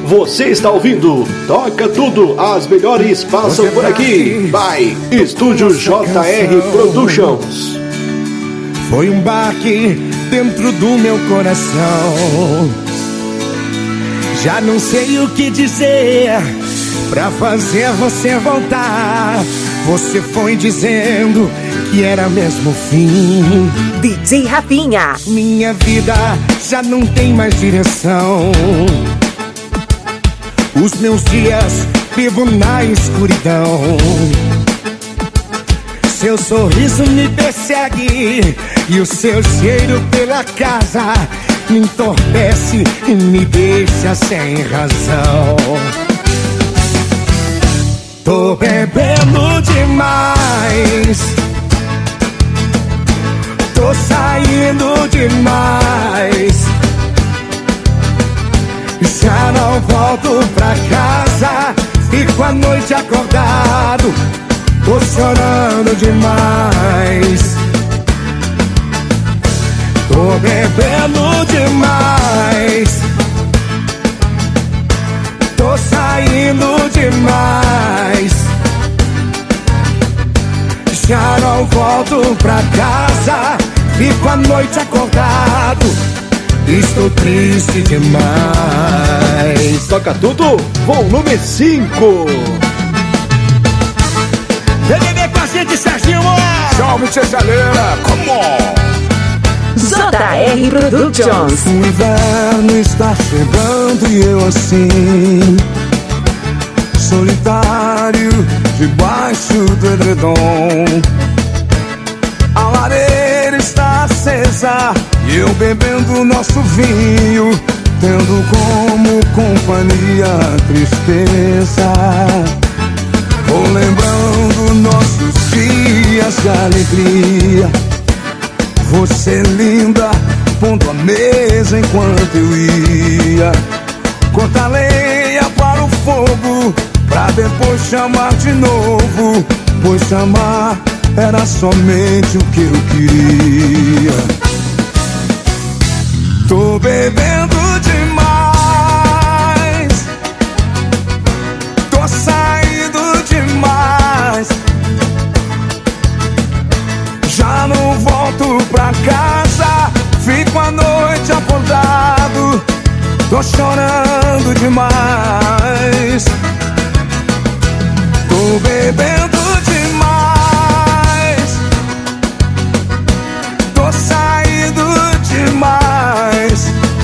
Você está ouvindo Toca Tudo, as melhores passam por aqui. By Estúdio JR Productions. Foi um baque dentro do meu coração. Já não sei o que dizer pra fazer você voltar. Você foi dizendo que era mesmo o fim. DJ Rafinha. Minha vida já não tem mais direção. Os meus dias vivo na escuridão. Seu sorriso me persegue e o seu cheiro pela casa me entorpece e me deixa sem razão. Tô bebendo demais, tô saindo demais. Já não volto pra casa, fico a noite acordado, tô chorando demais. Tô bebendo demais, tô saindo demais. Já não volto pra casa, fico a noite acordado, estou triste demais. Toca Tudo, volume 5. TVB com a gente, Serginho. Salve, Cesaleira, come on. JR Productions. O inverno está chegando e eu assim, solitário, debaixo do edredom. A lareira está acesa e eu bebendo nosso vinho, tendo como companhia a tristeza. Vou lembrando nossos dias de alegria. Você linda, pondo a mesa enquanto eu ia cortar lenha para o fogo, pra depois chamar de novo, pois chamar era somente o que eu queria. Tô bebendo demais, tô saindo demais. Já não volto pra casa, fico a noite acordado, tô chorando demais. Tô bebendo demais, tô saindo demais.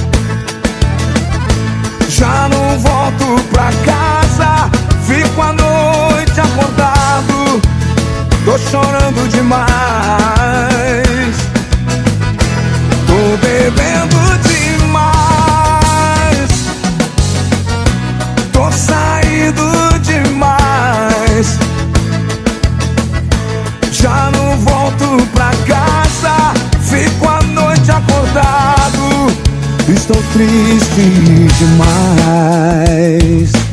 Já não volto pra casa, fico a noite acordado, tô chorando demais. Tô bebendo demais, tô saindo demais. Já não volto pra casa, fico a noite acordado, estou triste demais.